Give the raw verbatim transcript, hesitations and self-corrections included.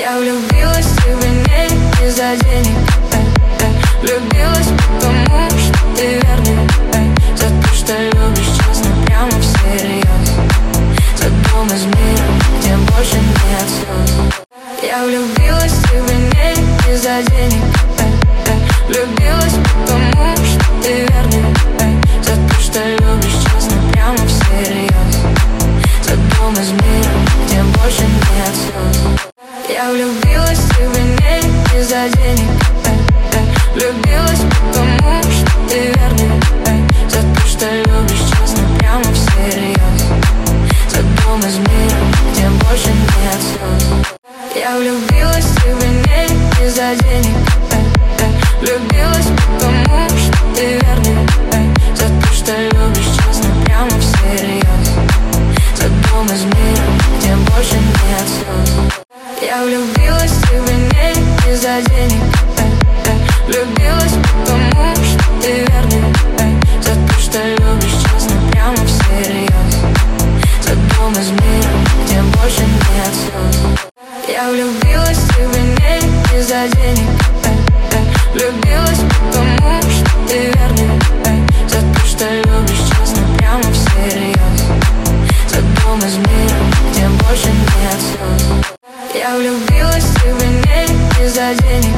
Я влюбилась в тебя не из-за денег, э, э. Влюбилась потому, что ты верный, э. За то, что любишь честно, прямо всерьез. За дом из мира, где больше нет слез. Я влюбилась в тебя не из-за денег, э, э. Влюбилась потому, что ты верный, э. За то, что любишь честно, прямо всерьез. За дом из мира, где больше нет слез. Я влюбилась в тебя не из-за денег, э, э. Влюбилась потому, что ты верный, э. За то, что любишь честно, прямо всерьез. За дом из мира, где больше нет слез. Я влюбилась в тебя не из-за денег, э, э. Влюбилась потому, что ты верный, э. За то, что любишь честно, прямо всерьез. За дом из мира, где больше нет слез. Я влюбилась в тебя не из-за денег, э, э. Влюбилась потому, что ты верный, э. За то, что любишь честно, прямо всерьез. За дом из мира, где больше нет слез. Я влюбилась в тебя не из-за денег, э, э. Влюбилась потому, что ты верный, э. За то, что любишь честно, прямо всерьез. За дом из мира, где больше нет слез. Я влюбилась в тебя не из-за денег,